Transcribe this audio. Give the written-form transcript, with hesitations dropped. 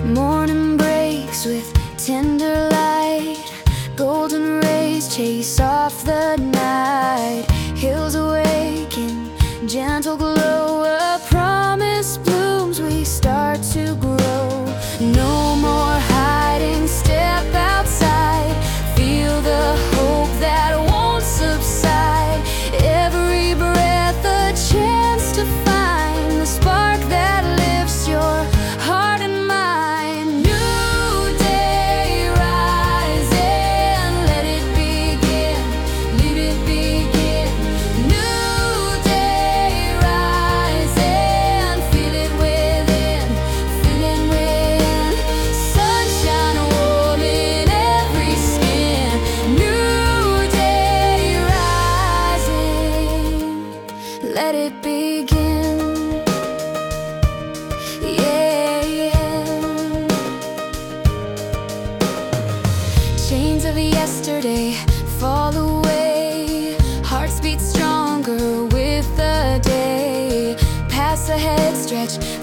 Morning breaks with tender light, golden rays chase off the night. Hills awaken, gentle glow, a promise blooms, we start to grow. No more hiding, step outside, feel the hope that won't subside. Every breath a chance to find the spark that lifts your heart and mind. New day rising, let it begin, let it begin. New day rising, feel it within, feel it within. Sunshine warm in every skin. New day rising, let it begin. Yeah, yeah. Chains of yesterday fall away, hearts beat stronger with the day. Paths ahead stretch